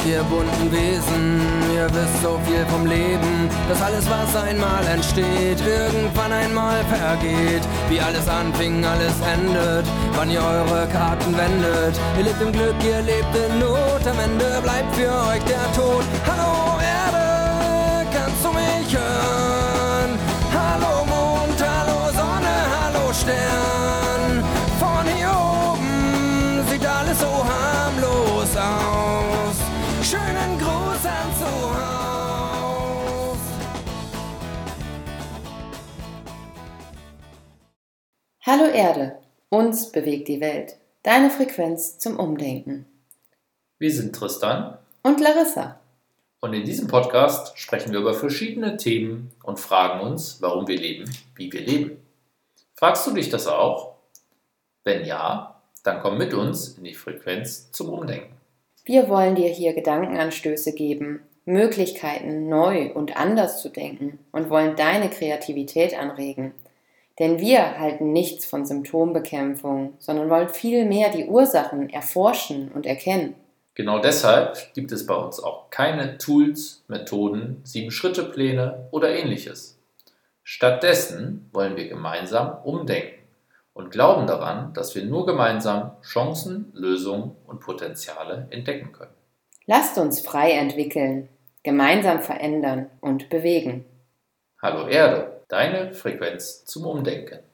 ihr bunten Wesen, ihr wisst so viel vom Leben, dass alles, was einmal entsteht, irgendwann einmal vergeht. Wie alles anfing, alles endet, wann ihr eure Karten wendet. Ihr lebt im Glück, ihr lebt in Not, am Ende bleibt für euch der Tod. Hallo Erde, kannst du mich hören? Hallo Mond, hallo Sonne, hallo Stern. Von hier oben sieht alles so harmlos aus. Schönen Gruß an zu Haus. Hallo Erde, uns bewegt die Welt. Deine Frequenz zum Umdenken. Wir sind Tristan Und Larissa. und in diesem Podcast sprechen wir über verschiedene Themen und fragen uns, warum wir leben, wie wir leben. Fragst du dich das auch? Wenn ja, dann komm mit uns in die Frequenz zum Umdenken. Wir wollen dir hier Gedankenanstöße geben, Möglichkeiten, neu und anders zu denken und wollen deine Kreativität anregen. Denn wir halten nichts von Symptombekämpfung, sondern wollen vielmehr die Ursachen erforschen und erkennen. Genau deshalb gibt es bei uns auch keine Tools, Methoden, 7-Schritte-Pläne oder ähnliches. Stattdessen wollen wir gemeinsam umdenken und glauben daran, dass wir nur gemeinsam Chancen, Lösungen und Potenziale entdecken können. Lasst uns frei entwickeln, gemeinsam verändern und bewegen. Hallo Erde, deine Frequenz zum Umdenken.